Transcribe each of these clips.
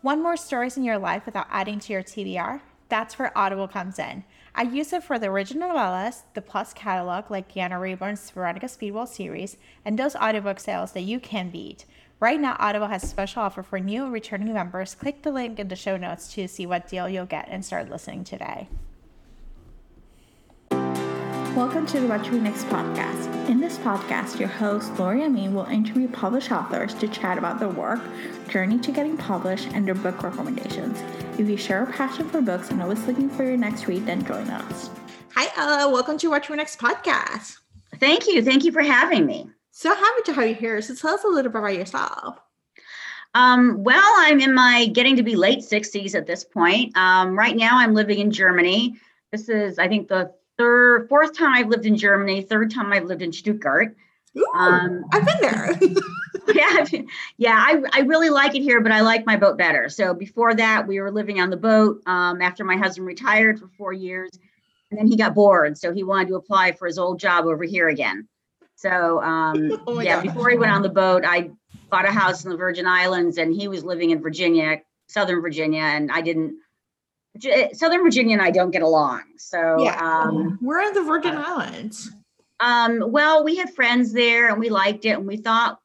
Want more stories in your life without adding to your TBR? That's where Audible comes in. I use it for the original novellas, the Plus catalog like Deanna Rayburn's Veronica Speedwell series, and those audiobook sales that you can beat. Right now, Audible has a special offer for new and returning members. Click the link in the show notes to see what deal you'll get and start listening today. Welcome to the What to Read Next podcast. In this podcast, your host, Lori Amin, will interview published authors to chat about their work, journey to getting published, and their book recommendations. If you share a passion for books and always looking for your next read, then join us. Hi, Ella. Welcome to What to Read Next podcast. Thank you. Thank you for having me. So happy to have you here. So tell us a little bit about yourself. Well, I'm in my getting to be late 60s at this point. Right now, I'm living in Germany. This is, I think, the fourth time I've lived in Germany, third time I've lived in Stuttgart. Ooh, I've been there. I really like it here, but I like my boat better. So before that, we were living on the boat after my husband retired for 4 years, and then he got bored. So he wanted to apply for his old job over here again. So before he went on the boat, I bought a house in the Virgin Islands, and he was living in Virginia, Southern Virginia, and Southern Virginia and I don't get along. So we're in the Virgin Islands. Well, we had friends there and we liked it, and we thought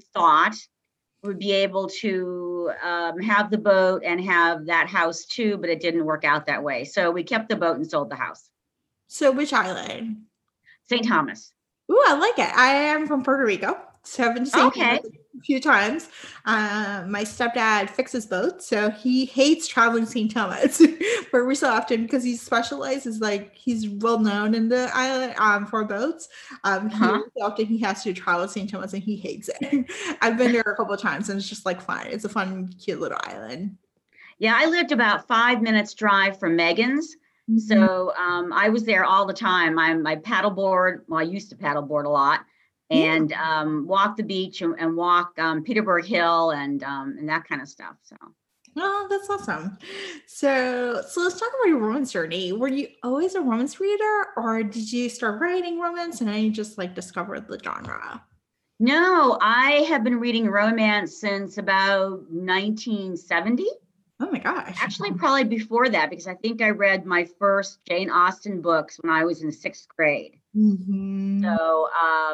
we'd be able to have the boat and have that house too, but it didn't work out that way. So we kept the boat and sold the house. So which island? St. Thomas. Ooh, I like it. I am from Puerto Rico. So I've been to St. Thomas a few times. My stepdad fixes boats, so he hates traveling St. Thomas every so often because he specializes, like he's well known in the island for boats. Often he has to travel St. Thomas and he hates it. I've been there a couple of times and it's just like fun. It's a fun, cute little island. Yeah, I lived about 5 minutes drive from Megan's. Mm-hmm. So I was there all the time. I used to paddleboard a lot. And walk the beach and walk Peterburg Hill and that kind of stuff. So, oh, that's awesome. So let's talk about your romance journey. Were you always a romance reader, or did you start writing romance and then you just like discovered the genre? No, I have been reading romance since about 1970. Oh my gosh. Actually, probably before that, because I think I read my first Jane Austen books when I was in 6th grade. Mm-hmm. So,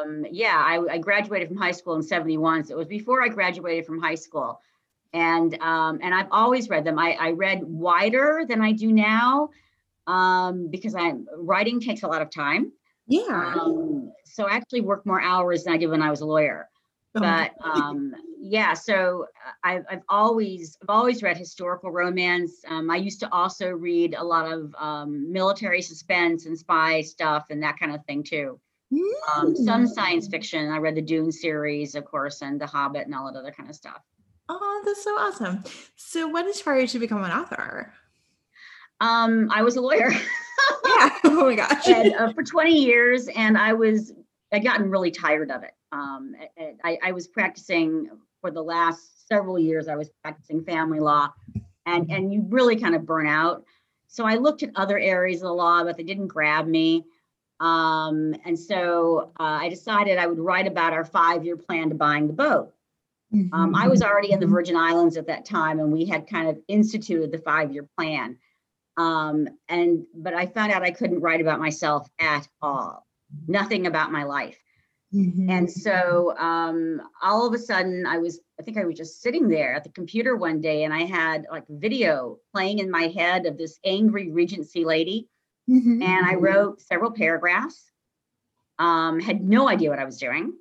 I graduated from high school in 1971. So it was before I graduated from high school. And I've always read them. I read wider than I do now because writing takes a lot of time. Yeah. So I actually work more hours than I did when I was a lawyer. But so I've always read historical romance. I used to also read a lot of military suspense and spy stuff and that kind of thing too. Some science fiction. I read the Dune series, of course, and The Hobbit and all that other kind of stuff. Oh, that's so awesome. So what inspired you to become an author? I was a lawyer. Yeah. Oh my gosh. And, for 20 years, and I'd gotten really tired of it. I was practicing for the last several years. I was practicing family law, and you really kind of burn out. So I looked at other areas of the law, but they didn't grab me. And so I decided I would write about our 5-year plan to buying the boat. Mm-hmm. I was already in the Virgin Islands at that time, and we had kind of instituted the 5-year plan. But I found out I couldn't write about myself at all. Nothing about my life. Mm-hmm. And so all of a sudden I think I was just sitting there at the computer one day, and I had like video playing in my head of this angry Regency lady. Mm-hmm. And I wrote several paragraphs, had no idea what I was doing.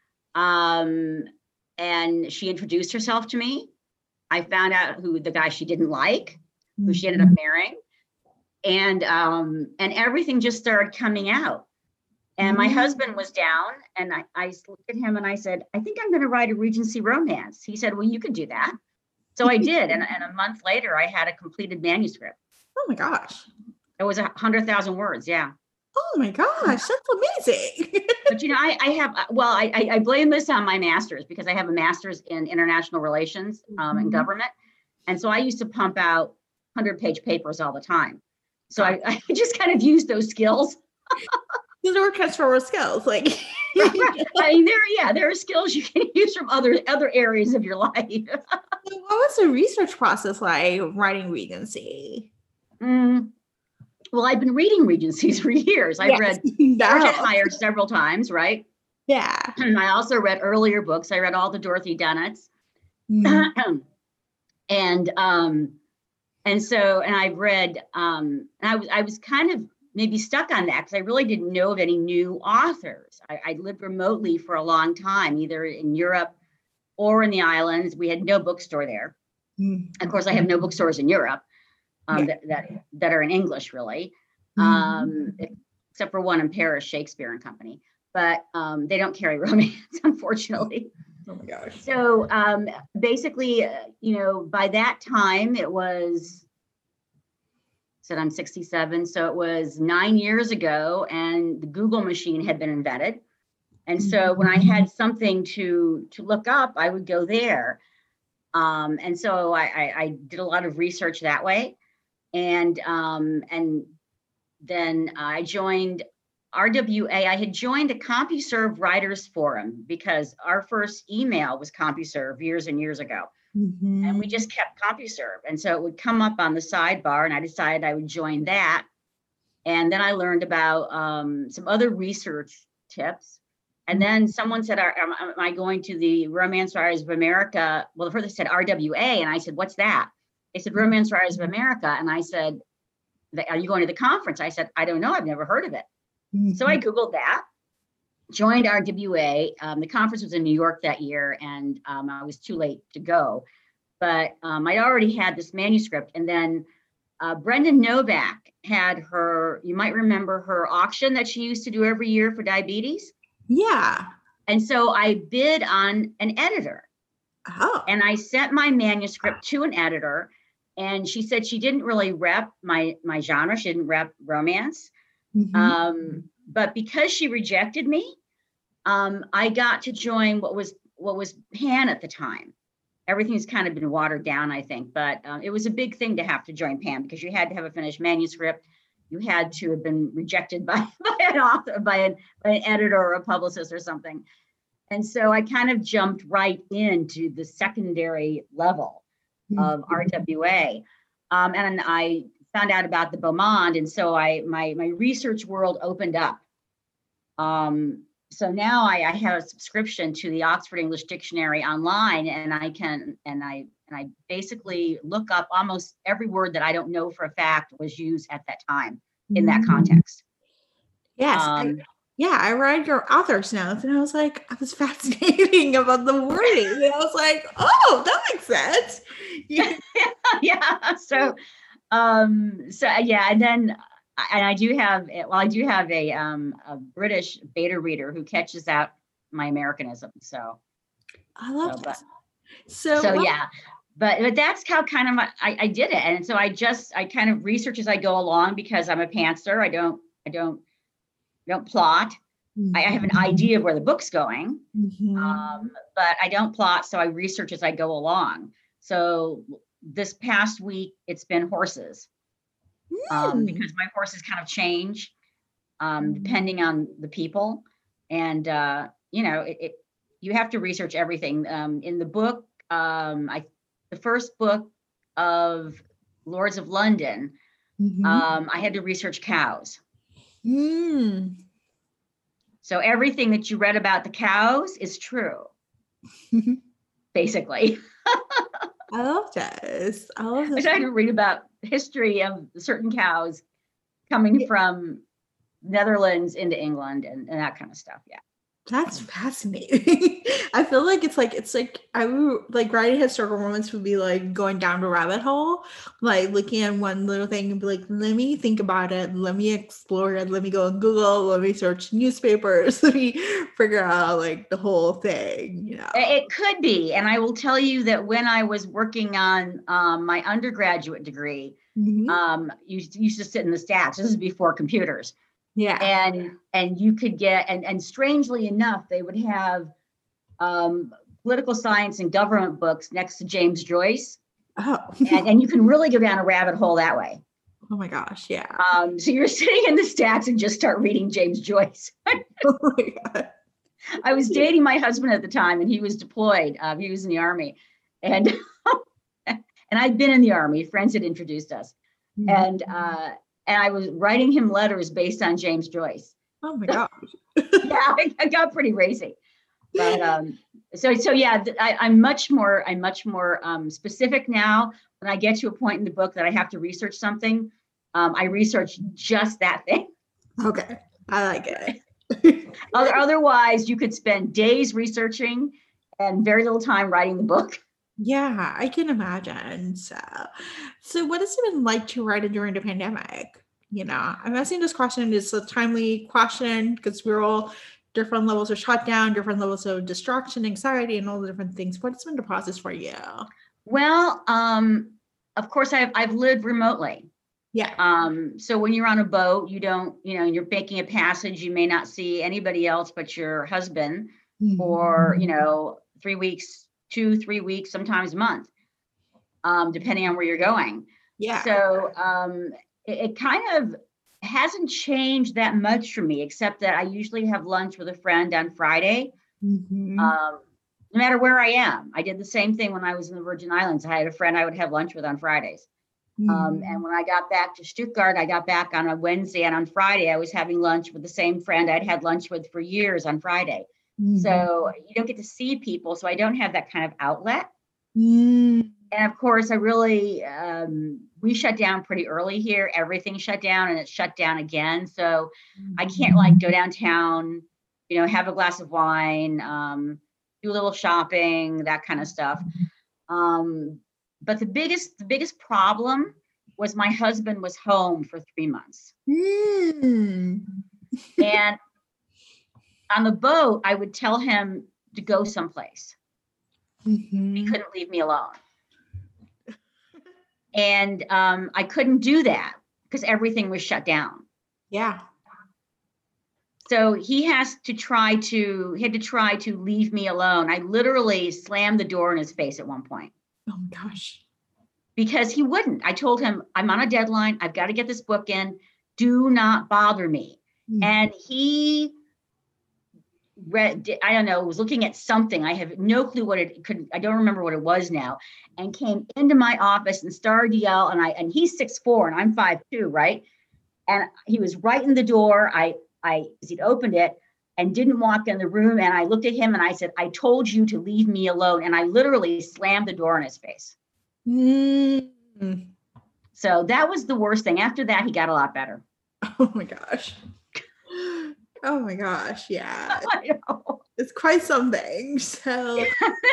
And she introduced herself to me. I found out who the guy she didn't like, mm-hmm. who she ended up marrying. And everything just started coming out. And my husband was down, and I looked at him and I said, I think I'm going to write a Regency romance. He said, well, you could do that. So I did. And a month later, I had a completed manuscript. Oh my gosh. It was 100,000 words. Yeah. Oh my gosh. That's amazing. But, I blame this on my master's, because I have a master's in international relations and government. And so I used to pump out 100-page papers all the time. So I just kind of used those skills. These are transferable skills. Like, I mean, there are skills you can use from other areas of your life. So what was the research process like writing Regency? Well, I've been reading Regencies for years. I've read Georgette Heyer several times, right? Yeah. And I also read earlier books. I read all the Dorothy Dunnetts. And I've read, and I was kind of maybe stuck on that because I really didn't know of any new authors. I lived remotely for a long time, either in Europe or in the islands. We had no bookstore there. Of course, I have no bookstores in Europe that are in English, really, except for one in Paris, Shakespeare and Company. But they don't carry romance, unfortunately. Oh my gosh. So basically, by that time it was, said I'm 67. So it was 9 years ago and the Google machine had been invented. And so when I had something to look up, I would go there. And so I did a lot of research that way. And then I joined RWA. I had joined a CompuServe Writers Forum because our first email was CompuServe years and years ago. And we just kept CompuServe. And so it would come up on the sidebar and I decided I would join that. And then I learned about some other research tips. And then someone said, am I going to the Romance Writers of America? Well, first they said RWA. And I said, what's that? They said, Romance Writers of America. And I said, are you going to the conference? I said, I don't know. I've never heard of it. So I Googled that, joined RWA. The conference was in New York that year, and I was too late to go. But I'd already had this manuscript. And then Brendan Novak had her, you might remember her auction that she used to do every year for diabetes. Yeah. And so I bid on an editor. Oh. And I sent my manuscript to an editor. And she said she didn't really rep my genre. She didn't rep romance. But because she rejected me, I got to join what was PAN at the time. Everything's kind of been watered down, I think, but it was a big thing to have to join PAN because you had to have a finished manuscript. You had to have been rejected by an author, by an editor or a publicist or something. And so I kind of jumped right into the secondary level of RWA. And I found out about the Beaumont. And so my research world opened up. So now I have a subscription to the Oxford English Dictionary online, and I basically look up almost every word that I don't know for a fact was used at that time in that context. Yes. I read your author's notes and I was like, I was fascinating about the wording. And I was like, oh, that makes sense. Yeah. So yeah, and then I do have a British beta reader who catches out my Americanism. So I love that. Yeah, but that's how kind of I did it. And so I kind of research as I go along because I'm a pantser. I don't plot. I have an idea of where the book's going, but I don't plot. So I research as I go along. So this past week, it's been horses. Because my horses kind of change depending on the people. And, you have to research everything. In the book, the first book of Lords of London, I had to research cows. So everything that you read about the cows is true, basically. I love this. I had to read about the history of certain cows coming from Netherlands into England and that kind of stuff. Yeah. That's fascinating. I feel like it's like I would like writing historical romance would be like going down the rabbit hole, like looking at one little thing and be like, let me think about it, let me explore it, let me go on Google, let me search newspapers, let me figure out like the whole thing, It could be. And I will tell you that when I was working on my undergraduate degree, you used to sit in the stats. This is before computers. Yeah. And you could get, and strangely enough, they would have political science and government books next to James Joyce. Oh. and you can really go down a rabbit hole that way. Oh my gosh, yeah. So you're sitting in the stats and just start reading James Joyce. Oh my God. I was dating my husband at the time, and he was deployed. He was in the Army, and and I'd been in the Army. Friends had introduced us, and I was writing him letters based on James Joyce. Oh my gosh. Yeah, I got pretty racy. But so yeah, I'm much more specific now. When I get to a point in the book that I have to research something, I research just that thing. Okay, I like it. Otherwise, you could spend days researching and very little time writing the book. Yeah, I can imagine. So what has it been like to write it during the pandemic? I'm asking this question. It's a timely question because we're all different levels of shutdown, different levels of distraction, anxiety, and all the different things. What's been the process for you? Well, of course, I've lived remotely. Yeah. So when you're on a boat, you're making a passage, you may not see anybody else but your husband for, 3 weeks, 2-3 weeks, sometimes a month, depending on where you're going. Yeah. So it kind of hasn't changed that much for me, except that I usually have lunch with a friend on Friday. No matter where I am. I did the same thing when I was in the Virgin Islands. I had a friend I would have lunch with on Fridays. And when I got back to Stuttgart, I got back on a Wednesday, and on Friday, I was having lunch with the same friend I'd had lunch with for years on Friday. So you don't get to see people. So I don't have that kind of outlet. And of course, I really, we shut down pretty early here. Everything shut down, and it shut down again. So I can't go downtown, have a glass of wine, do a little shopping, that kind of stuff. But the biggest problem was my husband was home for 3 months. And on the boat, I would tell him to go someplace. He couldn't leave me alone. And I couldn't do that because everything was shut down. Yeah. So he had to try to leave me alone. I literally slammed the door in his face at one point. Oh my gosh. Because he wouldn't. I told him, I'm on a deadline. I've got to get this book in. Do not bother me. And he read, I don't know, was looking at something. I have no clue what it could, I don't remember what it was now, and came into my office and started to yell. And he's 6'4" and I'm 5'2", right? And he was right in the door. He'd opened it and didn't walk in the room. And I looked at him and I said, I told you to leave me alone. And I literally slammed the door in his face. So that was the worst thing. After that, he got a lot better. Oh my gosh. Oh my gosh. Yeah. I know. It's quite something. So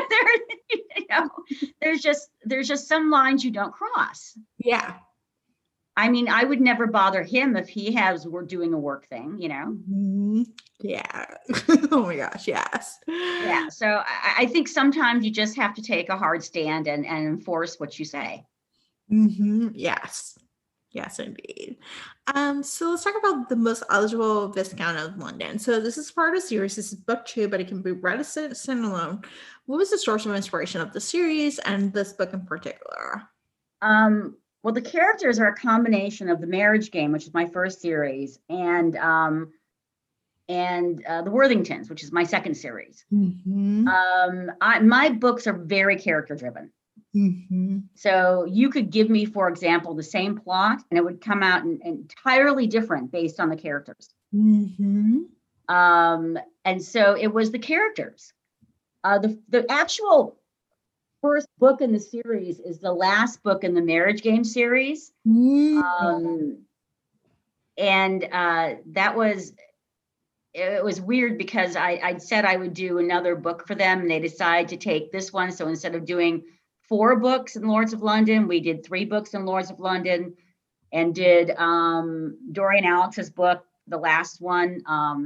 there's just some lines you don't cross. Yeah. I mean, I would never bother him if we're doing a work thing, Yeah. Oh my gosh. Yes. Yeah. So I think sometimes you just have to take a hard stand and enforce what you say. Yes. Yes, indeed. So let's talk about the Most Eligible Viscount of London. So this is part of the series. This is book 2, but it can be read as standalone. What was the source of inspiration of the series and this book in particular? Well, the characters are a combination of The Marriage Game, which is my first series, and The Worthingtons, which is my second series. My books are very character driven. So you could give me, for example, the same plot, and it would come out entirely different based on the characters. And so it was the characters. The actual first book in the series is the last book in the Marriage Game series. That was, it was weird because I'd said I would do another book for them, and they decided to take this one. So instead of doing 4 books in Lords of London, we did 3 books in Lords of London, and did Dorian Alex's book, the last one.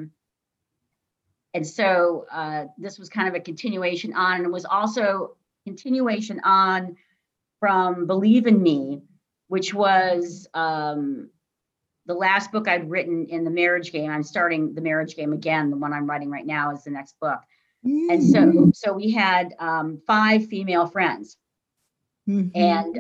And so this was kind of a continuation on, and it was also continuation on from Believe in Me, which was the last book I'd written in the Marriage Game. I'm starting the Marriage Game again. The one I'm writing right now is the next book. And so we had 5 female friends, and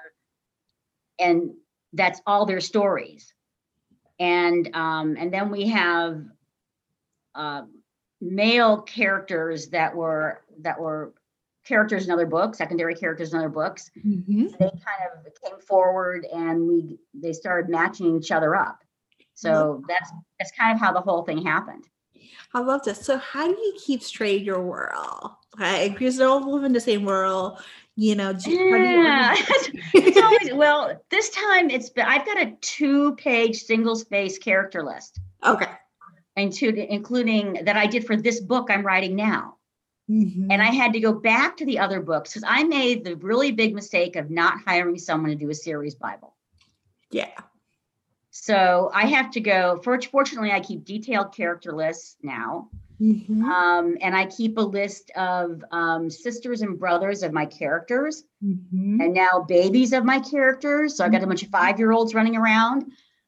that's all their stories. And then we have male characters that were characters in other books, secondary characters in other books. Mm-hmm. They kind of came forward and they started matching each other up. So that's kind of how the whole thing happened. I love this. So how do you keep straight your world? Like, because they all live in the same world, you know. Yeah. It's always, well, this time I've got a 2-page single-space character list. Okay. Including that I did for this book I'm writing now. Mm-hmm. And I had to go back to the other books because I made the really big mistake of not hiring someone to do a series Bible. Yeah. So I have to go. Fortunately, I keep detailed character lists now. Mm-hmm. And I keep a list of sisters and brothers of my characters, mm-hmm. and now babies of my characters. So I've got a bunch of 5-year-olds running around.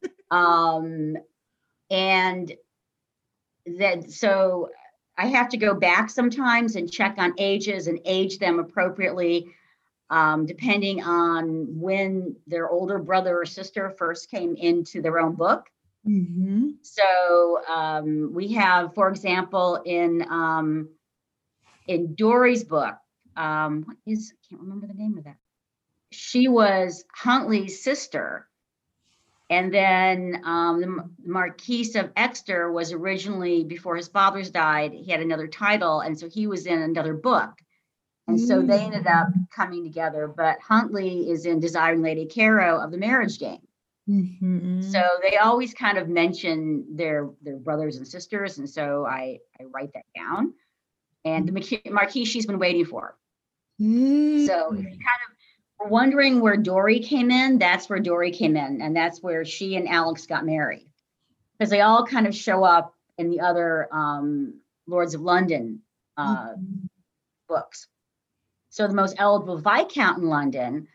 And that, so I have to go back sometimes and check on ages and age them appropriately, depending on when their older brother or sister first came into their own book. Mm-hmm. So we have, for example, in Dory's book, I can't remember the name of that. She was Huntley's sister. And then the Marquis of Exeter was originally, before his fathers died, he had another title. And so he was in another book. And so they ended up coming together. But Huntley is in Desiring Lady Caro of the Marriage Game. Mm-hmm. So they always kind of mention their brothers and sisters. And so I write that down. And the Marquis she's been waiting for. Mm-hmm. So if you kind of wondering where Dory came in, that's where Dory came in. And that's where she and Alex got married. Because they all kind of show up in the other Lords of London books. So the most eligible Viscount in London,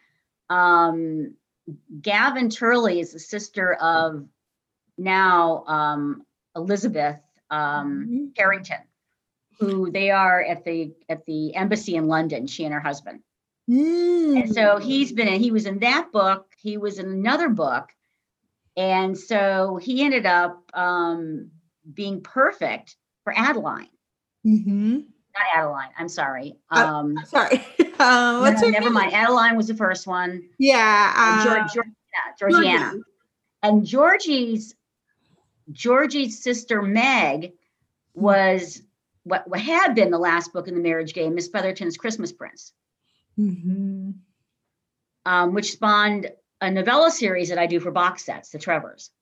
Gavin Turley is the sister of now Elizabeth Harrington, who they are at the embassy in London, she and her husband. And so he was in that book, he was in another book. And so he ended up being perfect for Adeline. Mm-hmm. Not Adeline, I'm sorry. Sorry. Never mind. Adeline was the first one. Yeah. Georgiana. And Georgie's sister Meg was what had been the last book in the Marriage Game, Miss Featherton's Christmas Prince. Mm-hmm. Which spawned a novella series that I do for box sets, the Trevors.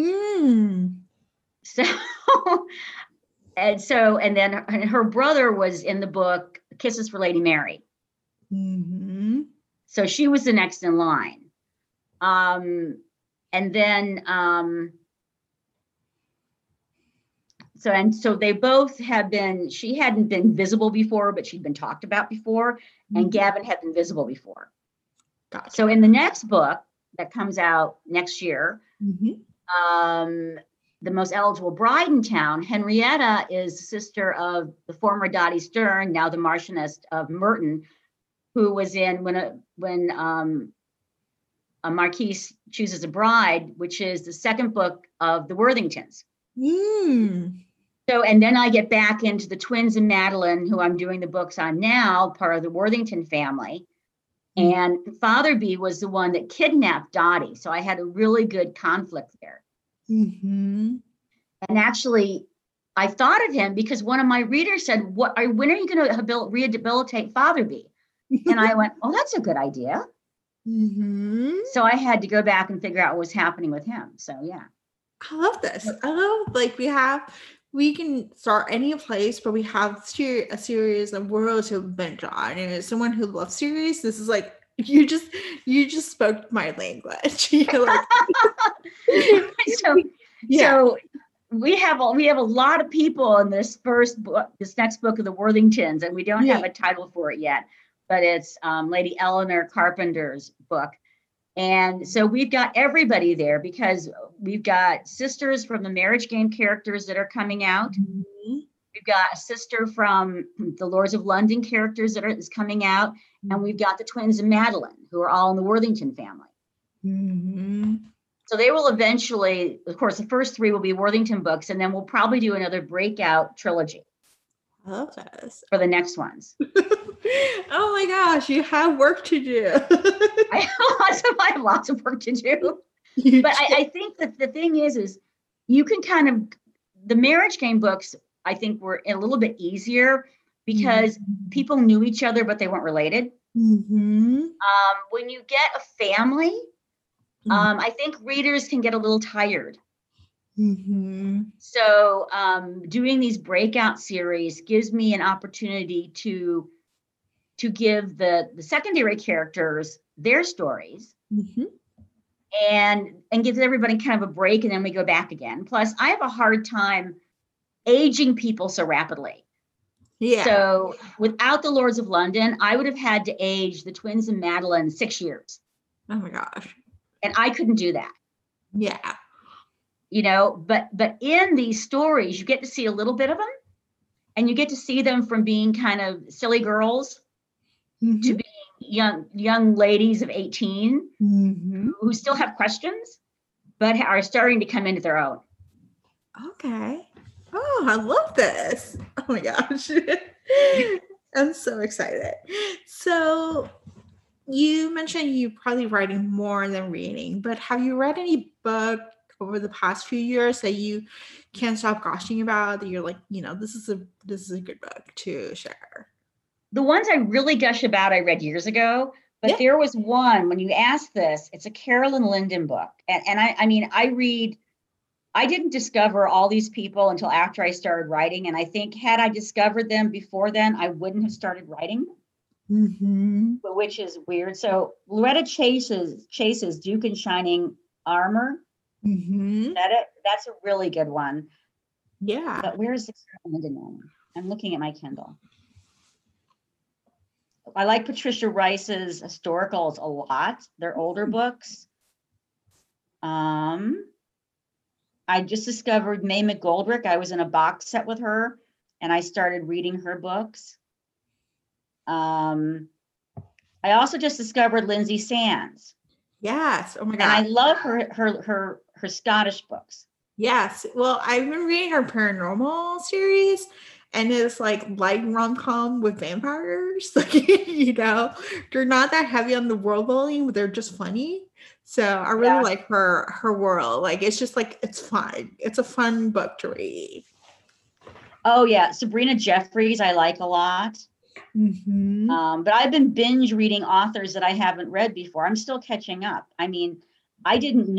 So, and then her brother was in the book Kisses for Lady Mary. Mm-hmm. So she was the next in line. And then, so they both have been, she hadn't been visible before, but she'd been talked about before. And Gavin had been visible before. Gotcha. So in the next book that comes out next year, the most eligible bride in town, Henrietta, is sister of the former Dottie Stern, now the Marchioness of Merton, who was in when a Marquis Chooses a Bride, which is the second book of the Worthingtons. So, and then I get back into the twins and Madeline, who I'm doing the books on now, part of the Worthington family. And Fatherby was the one that kidnapped Dottie. So I had a really good conflict there. Mm-hmm. And actually, I thought of him because one of my readers said, when are you going to rehabilitate Fatherby? And I went, oh, that's a good idea. Mm-hmm. So I had to go back and figure out what was happening with him. So, yeah. I love this. I love, we can start any place, but we have a series of worlds to venture on. And as someone who loves series, this is like, you just spoke my language. You're like, So we have a lot of people in this next book of the Worthingtons, and we don't have a title for it yet, but it's Lady Eleanor Carpenter's book. And so we've got everybody there because we've got sisters from the Marriage Game characters that are coming out. Mm-hmm. We've got a sister from the Lords of London characters is coming out. And we've got the twins and Madeline, who are all in the Worthington family. Mm-hmm. So they will eventually, of course, the first 3 will be Worthington books, and then we'll probably do another breakout trilogy. I love this. For the next ones. Oh my gosh, you have work to do. I have lots of work to do. But I think that the thing is you can kind of, the Marriage Game books, I think were a little bit easier because people knew each other, but they weren't related. When you get a family, I think readers can get a little tired. So doing these breakout series gives me an opportunity to give the secondary characters their stories and gives everybody kind of a break, and then we go back again. Plus, I have a hard time aging people so rapidly. Yeah. So without the Lords of London, I would have had to age the twins and Madeline 6 years. Oh my gosh. And I couldn't do that. Yeah. You know, but in these stories, you get to see a little bit of them, and you get to see them from being kind of silly girls to being young ladies of 18 who still have questions, but are starting to come into their own. Okay. Oh, I love this. Oh my gosh. I'm so excited. So you mentioned you're probably writing more than reading, but have you read any book over the past few years that you can't stop gushing about, that you're like, you know, this is a good book to share? The ones I really gush about, I read years ago, but there was one, when you asked this, it's a Carolyn Linden book. And I didn't discover all these people until after I started writing. And I think had I discovered them before then, I wouldn't have started writing, which is weird. So Loretta Chase's Duke in Shining Armor. That's a really good one. Yeah. But where's the Carolyn Linden one? I'm looking at my Kindle. I like Patricia Rice's historicals a lot. They're older books. I just discovered May McGoldrick. I was in a box set with her, and I started reading her books. I also just discovered Lindsay Sands. Yes. Oh my God. And I love her Scottish books. Yes. Well, I've been reading her paranormal series, and it's like light rom-com with vampires. Like, you know, they're not that heavy on the world building, but they're just funny. So I really like her world. Like, it's just like, it's fun. It's a fun book to read. Oh yeah, Sabrina Jeffries I like a lot. But I've been binge reading authors that I haven't read before. I'm still catching up. I mean, I hadn't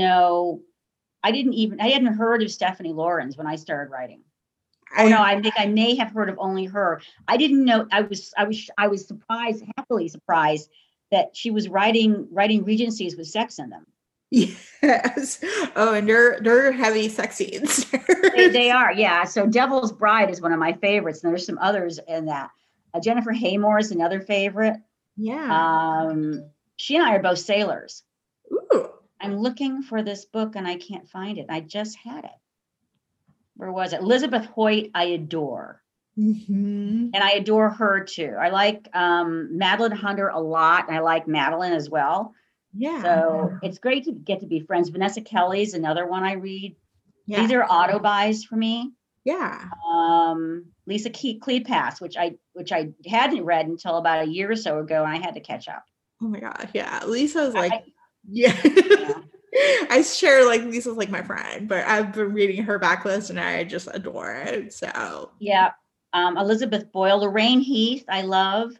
heard of Stephanie Laurens when I started writing. I think I may have heard of only her. I didn't know. I was surprised, happily surprised, that she was writing Regencies with sex in them. Yes. Oh, and they're heavy sex scenes. they are, yeah. So Devil's Bride is one of my favorites, and there's some others in that. Jennifer Haymore is another favorite. Yeah. She and I are both sailors. Ooh. I'm looking for this book and I can't find it. I just had it. Where was it? Elizabeth Hoyt, I adore. And I adore her too. I like Madeline Hunter a lot, and I like Madeline as well. Yeah. So it's great to get to be friends. Vanessa Kelly's another one I read. Yeah. These are auto buys for me. Yeah. Lisa Kleypas, which I hadn't read until about a year or so ago, and I had to catch up. Oh my God. Yeah. Lisa's like, yeah. I share like Lisa's like my friend, but I've been reading her backlist and I just adore it. So yeah. Elizabeth Boyle, Lorraine Heath, I love.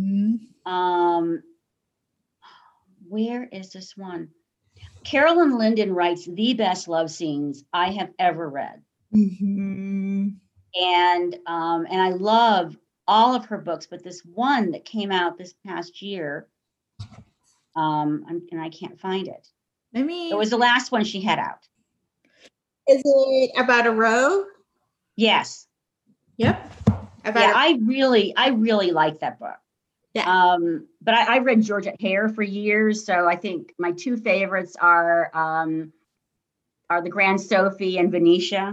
Where is this one? Carolyn Linden writes the best love scenes I have ever read. And I love all of her books, but this one that came out this past year, and I can't find it. It was the last one she had out. Is it About a Row? Yes. Yep. I really like that book. Yeah. But I read Georgette Hare for years, so I think my two favorites are The Grand Sophie and Venetia.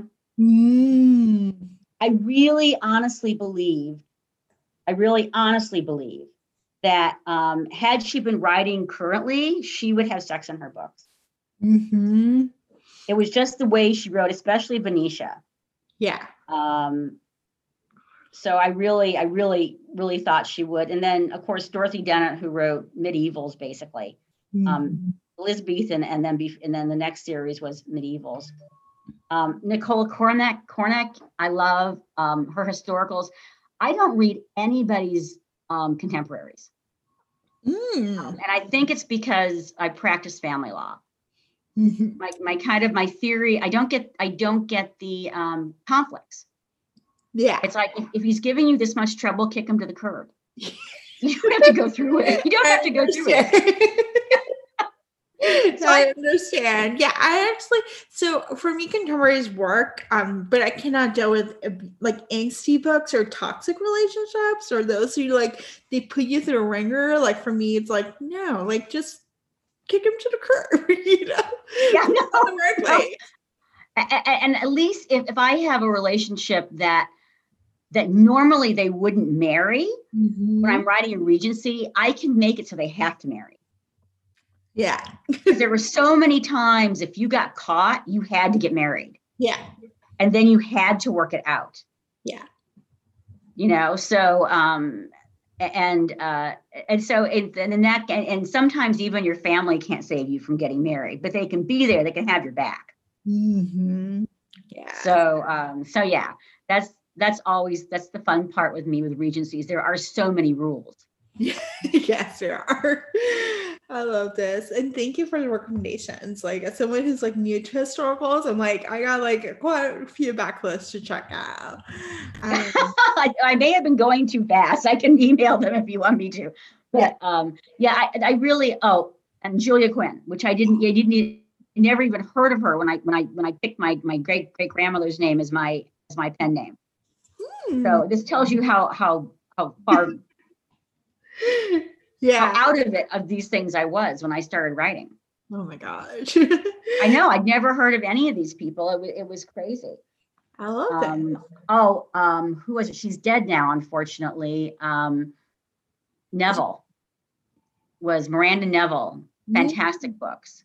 I really honestly believe that had she been writing currently, she would have sex in her books. It was just the way she wrote, especially Venetia. Yeah. So I really thought she would. And then of course Dorothy Dennett, who wrote Medievals, basically. Elizabethan, and then the next series was Medievals. Nicola Cornick, I love her historicals. I don't read anybody's contemporaries. And I think it's because I practice family law. My theory, I don't get the conflicts. Yeah. It's like if he's giving you this much trouble, kick him to the curb. You don't have to go through it. You don't have to go through it. I understand. Yeah, so for me, contemporaries work, but I cannot deal with like angsty books or toxic relationships or those who like they put you through a ringer. Like for me, it's like no, like just kick him to the curb, Yeah, no. And at least if I have a relationship that normally they wouldn't marry, when I'm writing a Regency, I can make it so they have to marry. Yeah. Because there were so many times if you got caught, you had to get married. Yeah. And then you had to work it out. Yeah. So and sometimes even your family can't save you from getting married, but they can be there, they can have your back. Yeah. So yeah, that's the fun part with me with Regencies. There are so many rules. Yes, there are. I love this. And thank you for the recommendations. Like as someone who's like new to historicals, I'm like, I got like quite a few backlists to check out. I may have been going too fast. I can email them if you want me to. But I really, and Julia Quinn, which I never even heard of her when I picked my great grandmother's name as my pen name. So this tells you how far how out of these things I was when I started writing. Oh my gosh. I know, I'd never heard of any of these people. It was crazy. I love that. Who was it? She's dead now, unfortunately. Neville was Miranda Neville. Fantastic books.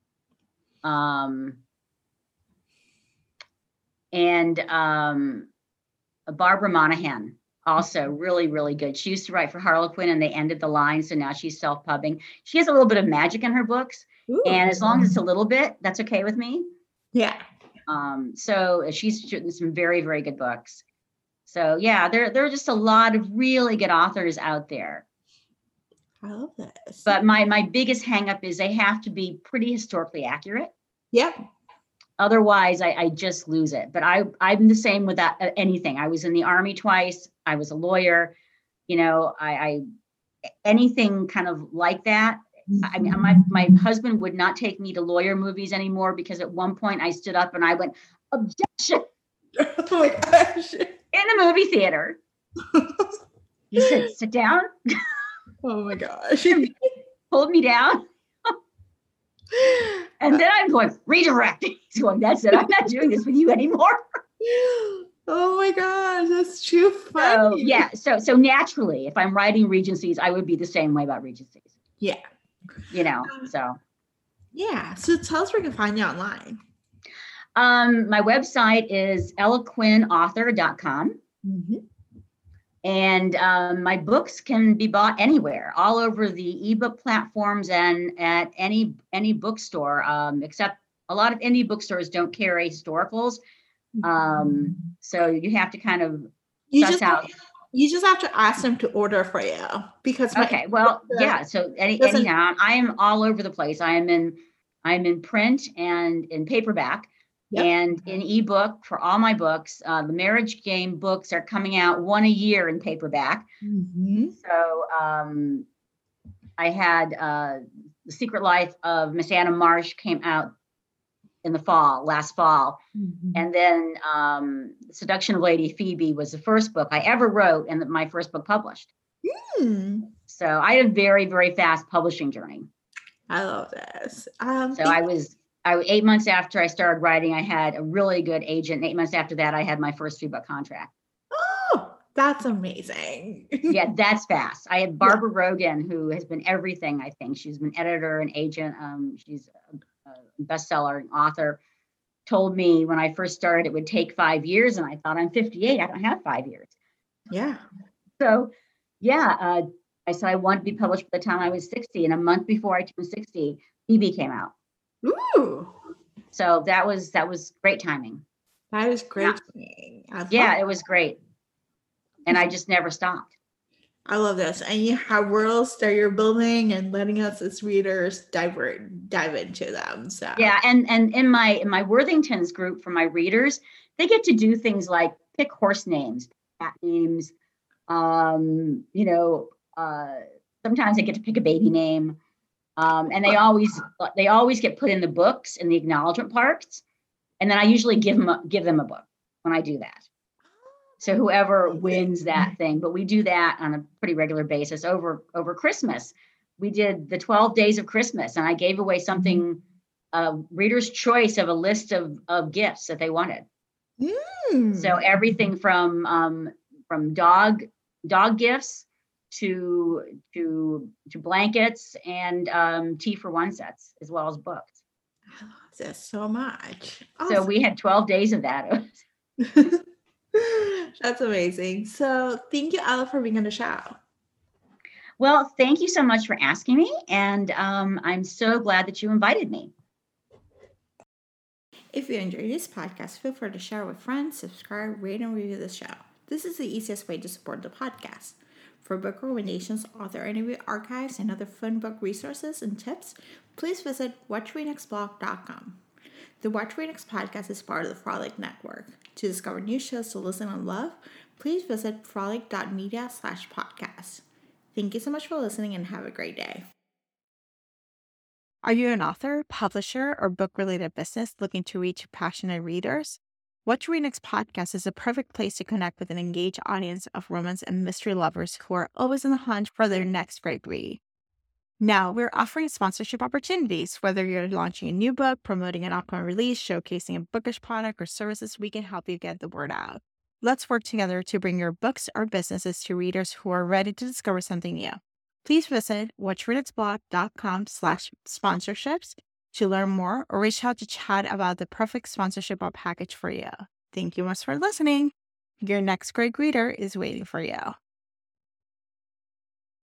And Barbara Monahan, also really, really good. She used to write for Harlequin and they ended the line. So now she's self-pubbing. She has a little bit of magic in her books. Ooh. And as long as it's a little bit, that's okay with me. Yeah. So she's written some very, very good books. So yeah, there are just a lot of really good authors out there. I love this. But my biggest hang up is they have to be pretty historically accurate. Yep. Otherwise, I just lose it. But I'm the same with that, anything. I was in the Army twice. I was a lawyer. I anything kind of like that. I mean, my husband would not take me to lawyer movies anymore because at one point I stood up and I went, objection. Oh my gosh. In the movie theater. He said, sit down. Oh my gosh. Pulled me down. And then I'm going, redirect. He's going, that's it. I'm not doing this with you anymore. Oh my gosh, that's too funny. So naturally, if I'm writing Regencies, I would be the same way about Regencies. Yeah. So. Yeah. So tell us where we can find you online. My website is ellaquinnauthor.com. And my books can be bought anywhere, all over the ebook platforms and at any bookstore, except a lot of indie bookstores don't carry historicals. So you have to kind of suss out. You just have to ask them to order for you because. So anyhow, I am all over the place. I'm in print and in paperback. Yep. And in ebook for all my books. The Marriage Game books are coming out one a year in paperback. So I had The Secret Life of Miss Anna Marsh came out in the last fall. And then Seduction of Lady Phoebe was the first book I ever wrote and my first book published. So I had a very, very fast publishing journey. I love this. So I was 8 months after I started writing, I had a really good agent. 8 months after that, I had my first 3-book contract. Oh, that's amazing. Yeah, that's fast. I had Barbara Rogan, who has been everything, I think. She's been editor and agent. She's a bestseller author. Told me when I first started, it would take 5 years. And I thought, I'm 58. I don't have 5 years. Yeah. So, yeah, I said I wanted to be published by the time I was 60, and a month before I turned 60, BB came out. Ooh. So that was great timing. That is great. Yeah, it was great. And I just never stopped. I love this. And you have worlds that you're building and letting us as readers dive into them. So yeah, and in my Worthingtons group for my readers, they get to do things like pick horse names, cat names. Sometimes they get to pick a baby name. And they always get put in the books in the acknowledgement parts. And then I usually give them a book when I do that. So whoever wins that thing, but we do that on a pretty regular basis over Christmas. We did the 12 days of Christmas, and I gave away something, reader's choice of a list of gifts that they wanted. So everything from dog gifts to blankets and tea for one sets, as well as books. I love this so much. Awesome. So we had 12 days of that. That's amazing. So thank you, Ella, for being on the show. Well, thank you so much for asking me. And I'm so glad that you invited me. If you enjoyed this podcast, feel free to share with friends, subscribe, rate, and review the show. This is the easiest way to support the podcast. For book recommendations, author interview archives, and other fun book resources and tips, please visit WhatchReNextBlog.com. The Watch Read Next podcast is part of the Frolic Network. To discover new shows to listen and love, please visit frolic.media/podcast. Thank you so much for listening and have a great day. Are you an author, publisher, or book-related business looking to reach passionate readers? Watch Read Next podcast is a perfect place to connect with an engaged audience of romance and mystery lovers who are always on the hunt for their next great read. Now, we're offering sponsorship opportunities. Whether you're launching a new book, promoting an upcoming release, showcasing a bookish product or services, we can help you get the word out. Let's work together to bring your books or businesses to readers who are ready to discover something new. Please visit WatchReadNextBlog.com/sponsorships to learn more or reach out to chat about the perfect sponsorship or package for you. Thank you much for listening. Your next great reader is waiting for you.